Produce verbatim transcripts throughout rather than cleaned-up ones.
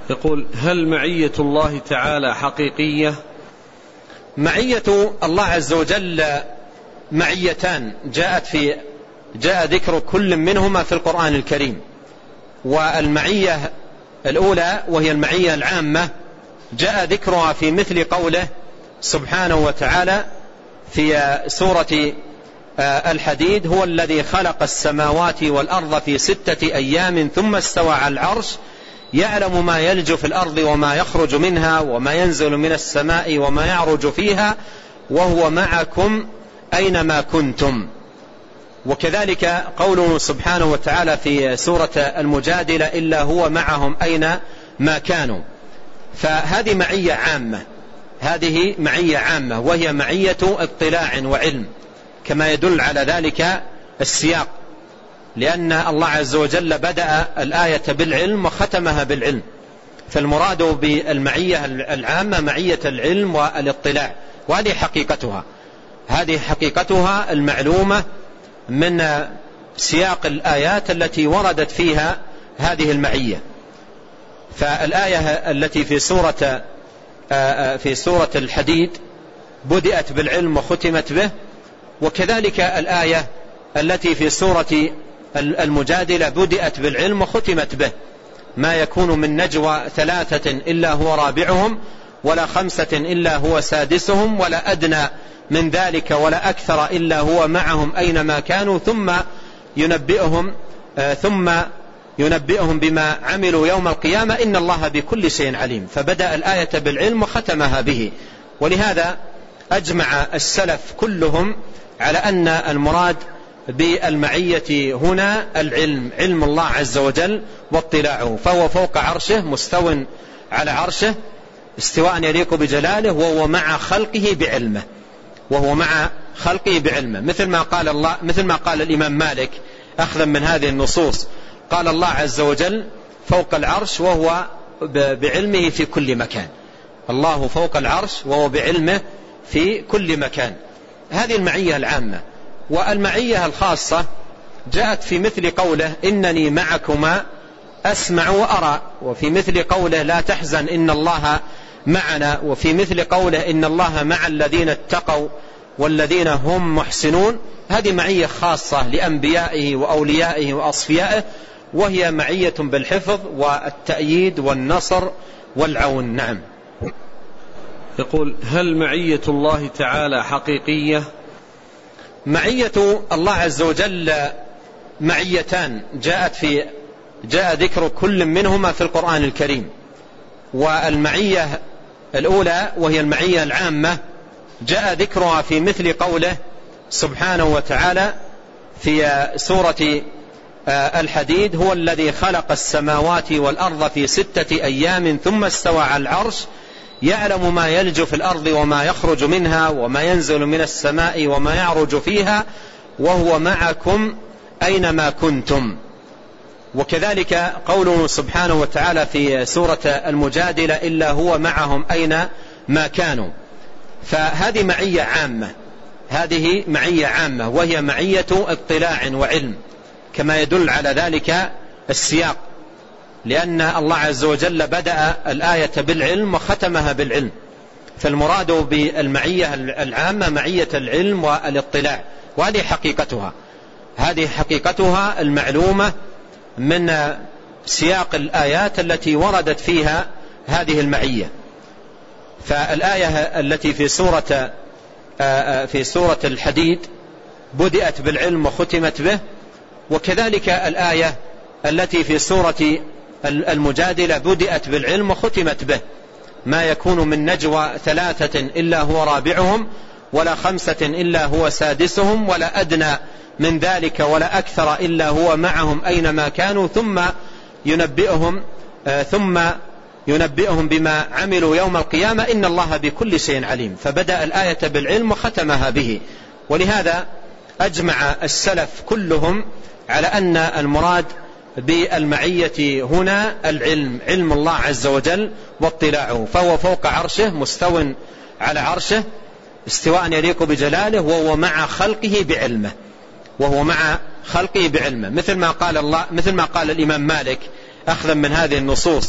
يقول: هل معية الله تعالى حقيقية؟ معية الله عز وجل معيتان جاءت في جاء ذكر كل منهما في القرآن الكريم. والمعية الأولى وهي المعية العامة جاء ذكرها في مثل قوله سبحانه وتعالى في سورة الحديد: هو الذي خلق السماوات والأرض في ستة أيام ثم استوى على العرش يعلم ما يلج في الأرض وما يخرج منها وما ينزل من السماء وما يعرج فيها وهو معكم أينما كنتم. وكذلك قوله سبحانه وتعالى في سورة المجادلة: إلا هو معهم أينما كانوا. فهذه معية عامة، هذه معية عامة وهي معية اطلاع وعلم، كما يدل على ذلك السياق، لأن الله عز وجل بدأ الآية بالعلم وختمها بالعلم. فالمراد بالمعية العامة معية العلم والاطلاع، وهذه حقيقتها هذه حقيقتها المعلومة من سياق الآيات التي وردت فيها هذه المعية. فالآية التي في سورة في سورة الحديد بدأت بالعلم وختمت به، وكذلك الآية التي في سورة المجادلة بدأت بالعلم وختمت به: ما يكون من نجوى ثلاثة إلا هو رابعهم ولا خمسة إلا هو سادسهم ولا أدنى من ذلك ولا أكثر إلا هو معهم أينما كانوا ثم ينبئهم ثم ينبئهم بما عملوا يوم القيامة إن الله بكل شيء عليم. فبدأ الآية بالعلم وختمها به. ولهذا أجمع السلف كلهم على أن المراد بالمعية هنا العلم، علم الله عز وجل واطلاعه، فهو فوق عرشه مستو على عرشه استواء يليق بجلاله، وهو مع خلقه بعلمه وهو مع خلقه بعلمه مثل ما قال الله مثل ما قال الإمام مالك أخذا من هذه النصوص. قال الله عز وجل فوق العرش وهو بعلمه في كل مكان. الله فوق العرش وهو بعلمه في كل مكان. هذه المعية العامة. والمعية الخاصة جاءت في مثل قوله: إنني معكما أسمع وأرى، وفي مثل قوله: لا تحزن إن الله معنا، وفي مثل قوله: إن الله مع الذين اتقوا والذين هم محسنون. هذه معية خاصة لأنبيائه وأوليائه وأصفيائه، وهي معية بالحفظ والتأييد والنصر والعون. نعم. يقول: هل معية الله تعالى حقيقية؟ معية الله عز وجل معيتان جاءت في جاء ذكر كل منهما في القرآن الكريم. والمعية الأولى وهي المعية العامة جاء ذكرها في مثل قوله سبحانه وتعالى في سورة الحديد: هو الذي خلق السماوات والأرض في ستة أيام ثم استوى على العرش يعلم ما يلج في الأرض وما يخرج منها وما ينزل من السماء وما يعرج فيها وهو معكم أينما كنتم. وكذلك قوله سبحانه وتعالى في سورة المجادلة: إلا هو معهم أينما كانوا. فهذه معية عامة هذه معية عامة وهي معية اطلاع وعلم، كما يدل على ذلك السياق، لأن الله عز وجل بدأ الآية بالعلم وختمها بالعلم. فالمراد بالمعية العامة معية العلم والاطلاع، وهذه حقيقتها هذه حقيقتها المعلومة من سياق الآيات التي وردت فيها هذه المعية. فالآية التي في سورة في سورة الحديد بدأت بالعلم وختمت به، وكذلك الآية التي في سورة المجادلة بدأت بالعلم وختمت به: ما يكون من نجوى ثلاثة إلا هو رابعهم ولا خمسة إلا هو سادسهم ولا أدنى من ذلك ولا أكثر إلا هو معهم أينما كانوا ثم ينبئهم ثم ينبئهم بما عملوا يوم القيامة إن الله بكل شيء عليم. فبدأ الآية بالعلم وختمها به. ولهذا أجمع السلف كلهم على أن المراد بالمعية هنا العلم، علم الله عز وجل واطلاعه، فهو فوق عرشه مستو على عرشه استواء يليق بجلاله، وهو مع خلقه بعلمه وهو مع خلقه بعلمه مثل ما قال الله مثل ما قال الإمام مالك أخذا من هذه النصوص.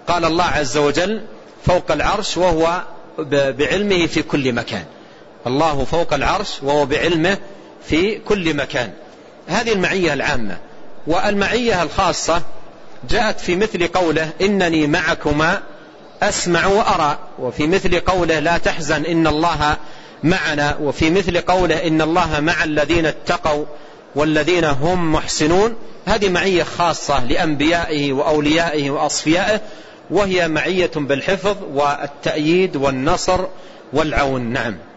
قال الله عز وجل فوق العرش وهو بعلمه في كل مكان. الله فوق العرش وهو بعلمه في كل مكان. هذه المعية العامة. والمعية الخاصة جاءت في مثل قوله إنني معكما أسمع وأرى، وفي مثل قوله لا تحزن إن الله معنا، وفي مثل قوله إن الله مع الذين اتقوا والذين هم محسنون. هذه معية خاصة لأنبيائه وأوليائه وأصفيائه، وهي معية بالحفظ والتأييد والنصر والعون. نعم.